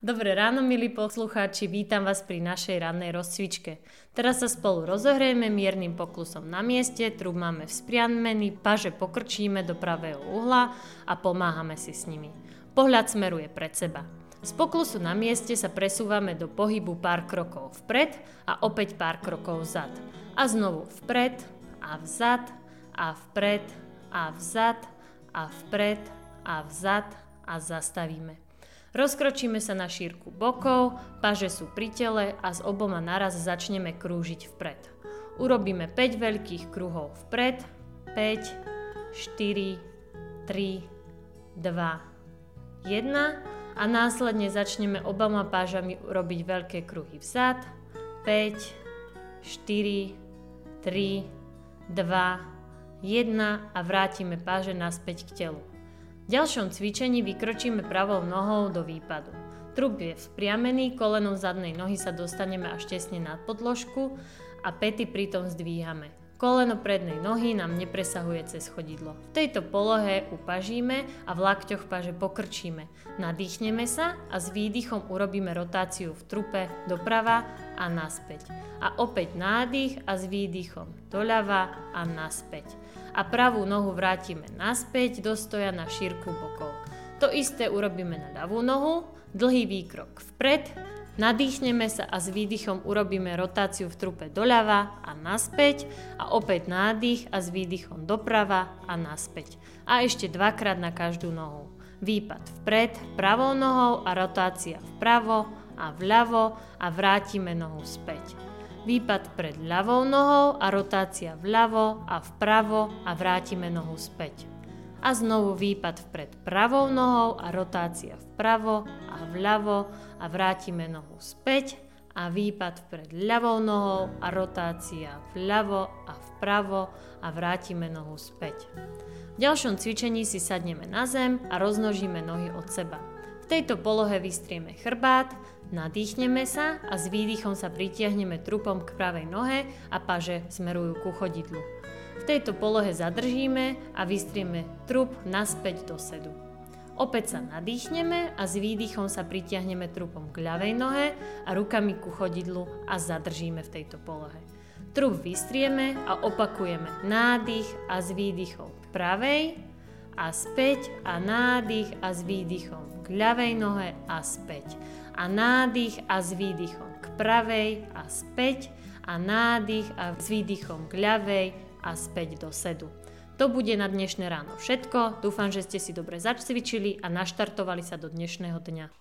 Dobré ráno, milí poslucháči, vítam vás pri našej rannej rozcvičke. Teraz sa spolu rozohrejeme miernym poklusom na mieste, trup máme vzpriamený, paže pokrčíme do pravého uhla a pomáhame si s nimi. Pohľad smeruje pred seba. Z poklusu na mieste sa presúvame do pohybu pár krokov vpred a opäť pár krokov vzad. A znovu vpred a vzad a vpred a vzad a vpred a vzad a zastavíme. Rozkročíme sa na šírku bokov, paže sú pri tele a s oboma naraz začneme krúžiť vpred. Urobíme 5 veľkých kruhov vpred, 5, 4, 3, 2, 1 a následne začneme oboma pážami robiť veľké kruhy vzad, 5, 4, 3, 2, 1 a vrátime páže naspäť k telu. V ďalšom cvičení vykročíme pravou nohou do výpadu. Trup je vzpriamený, kolenom zadnej nohy sa dostaneme až tesne nad podložku a päty pritom zdvíhame. Koleno prednej nohy nám nepresahuje cez chodidlo. V tejto polohe upažíme a v lakťoch paže pokrčíme. Nadýchneme sa a s výdychom urobíme rotáciu v trupe doprava a naspäť. A opäť nádych a s výdychom doľava a naspäť. A pravú nohu vrátime naspäť do stoja na šírku bokov. To isté urobíme na ľavú nohu, dlhý výkrok vpred, nadýchneme sa a s výdychom urobíme rotáciu v trupe doľava a naspäť a opäť nádych a s výdychom doprava a naspäť. A ešte dvakrát na každú nohu. Výpad vpred, pravou nohou a rotácia vpravo a vľavo a vrátime nohu späť. Výpad pred ľavou nohou a rotácia vľavo a vpravo a vrátime nohu späť. A znovu výpad vpred pravou nohou a rotácia vpravo a vľavo a vrátime nohu späť a výpad vpred ľavou nohou a rotácia vľavo a vpravo a vrátime nohu späť. V ďalšom cvičení si sadneme na zem a roznožíme nohy od seba. V tejto polohe vystrieme chrbát, nadýchneme sa a s výdychom sa pritiahneme trupom k pravej nohe a paže smerujú ku chodidlu. V tejto polohe zadržíme a vystrieme trup naspäť do sedu. Opäť sa nadýchneme a s výdychom sa pritiahneme trupom k ľavej nohe a rukami ku chodidlu a zadržíme v tejto polohe. Trup vystrieme a opakujeme nádych a s výdychom k pravej a späť a nádych a s výdychom k ľavej nohe a späť. A nádych a s výdychom k pravej a späť a nádych a s výdychom k ľavej a späť do sedu. To bude na dnešné ráno všetko. Dúfam, že ste si dobre zacvičili a naštartovali sa do dnešného dňa.